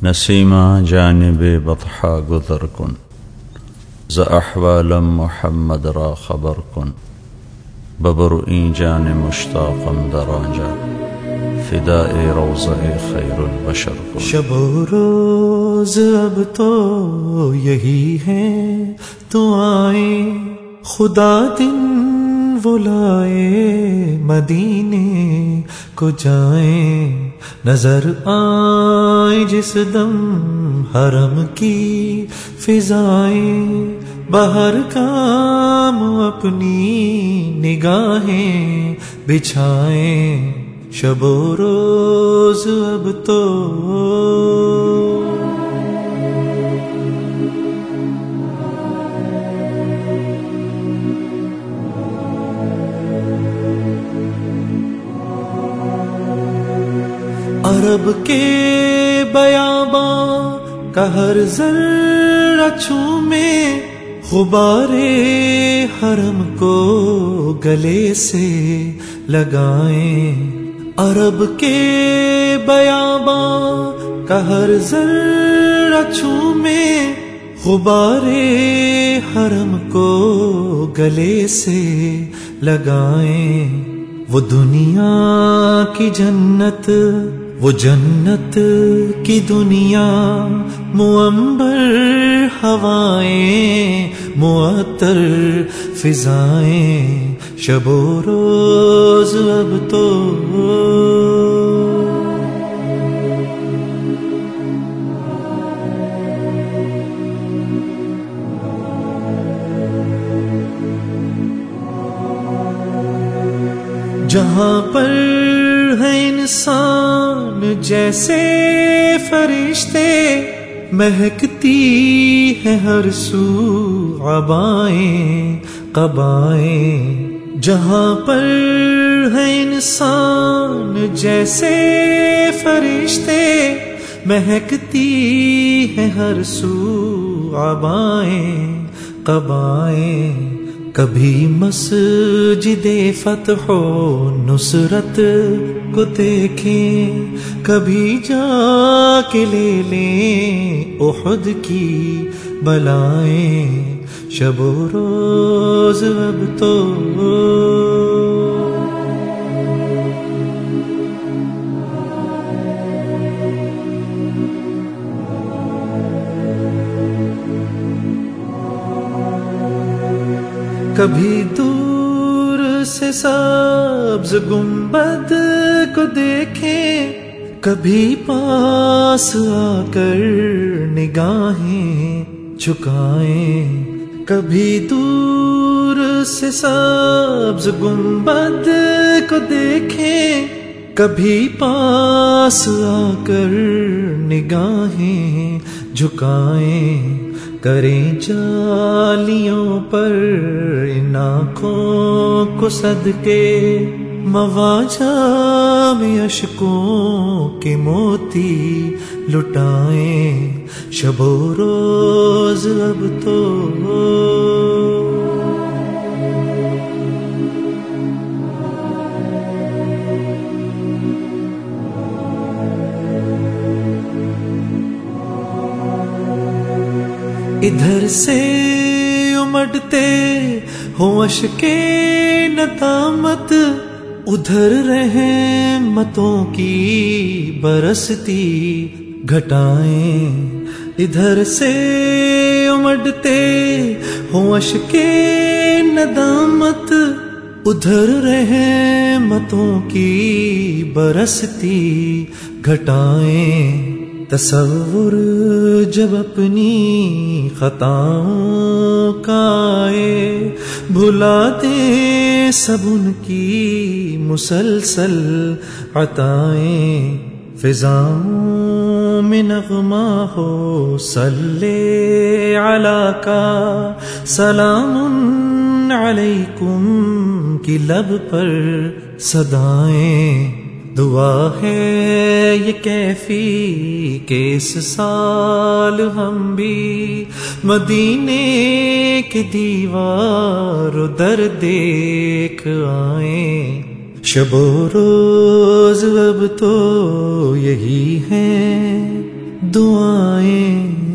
نسیما جانب بطحا گذر کن، ز احوالم محمد را خبر کن. ببر این جان مشتاقم در آنجا، فداء روضہ خیر البشر کن. شب و روز اب تو یہی ہے، تو آئے خدا دن وہ لائے، مدینے کو جائیں نظر آئے جس دم حرم کی فضائیں. باہر کام اپنی نگاہیں بچھائیں، شب و روز اب تو عرب کے بیاباں کا ہر ذرہ چومے، غبارے حرم کو گلے سے لگائیں. عرب کے بیاباں کا ہر ذرہ چومے، غبارے حرم کو گلے سے لگائیں. وہ دنیا کی جنت، وہ جنت کی دنیا، معنبر ہوائیں معطر فضائیں. شب و روز اب تو جہاں پر ہے انسان جیسے فرشتے، مہکتی ہے ہر سو عبائیں قبائیں. جہاں پر ہے انسان جیسے فرشتے، مہکتی ہے ہر سو عبائیں قبائیں. کبھی مسجد فتح و نصرت کو دیکھیں، کبھی جا کے لے لیں احد کی بلائیں. شب و روز اب تو کبھی دور سے سبز گنبد کو دیکھیں، کبھی پاس آ کر نگاہیں جھکائیں. کبھی دور سے سبز گنبد کو دیکھیں، کبھی پاس آ کر نگاہیں جھکائیں. کریں جالیوں پر ان آنکھوں کو صدقے، مواجہ میں اشکوں کے موتی لٹائیں. شب و روز اب تو ادھر سے امڑتے ہوں اشکے ندامت، ادھر رحمتوں کی برستی گھٹائیں. ادھر سے امڑتے ہوں اشکے ندامت، ادھر رحمتوں کی برستی گھٹائیں. تصور جب اپنی خطاؤں کا آئے، بھلا دے سب ان کی مسلسل عطائیں. فضاؤں میں نغمہ ہو صلی علی کا، سلام علیکم کی لب پر صدائیں. دعا ہے یہ کیفی کہ اس سال ہم بھی مدینے کے دیوار و در دیکھ آئیں. شب و روز اب تو یہی ہے، دعائیں